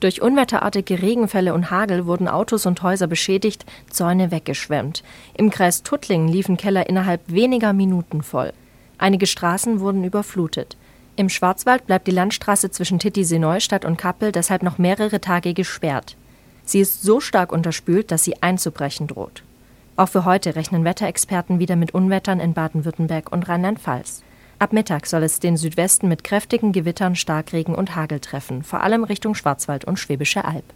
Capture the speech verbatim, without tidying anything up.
Durch unwetterartige Regenfälle und Hagel wurden Autos und Häuser beschädigt, Zäune weggeschwemmt. Im Kreis Tuttlingen liefen Keller innerhalb weniger Minuten voll. Einige Straßen wurden überflutet. Im Schwarzwald bleibt die Landstraße zwischen Titisee-Neustadt und Kappel deshalb noch mehrere Tage gesperrt. Sie ist so stark unterspült, dass sie einzubrechen droht. Auch für heute rechnen Wetterexperten wieder mit Unwettern in Baden-Württemberg und Rheinland-Pfalz. Ab Mittag soll es den Südwesten mit kräftigen Gewittern, Starkregen und Hagel treffen, vor allem Richtung Schwarzwald und Schwäbische Alb.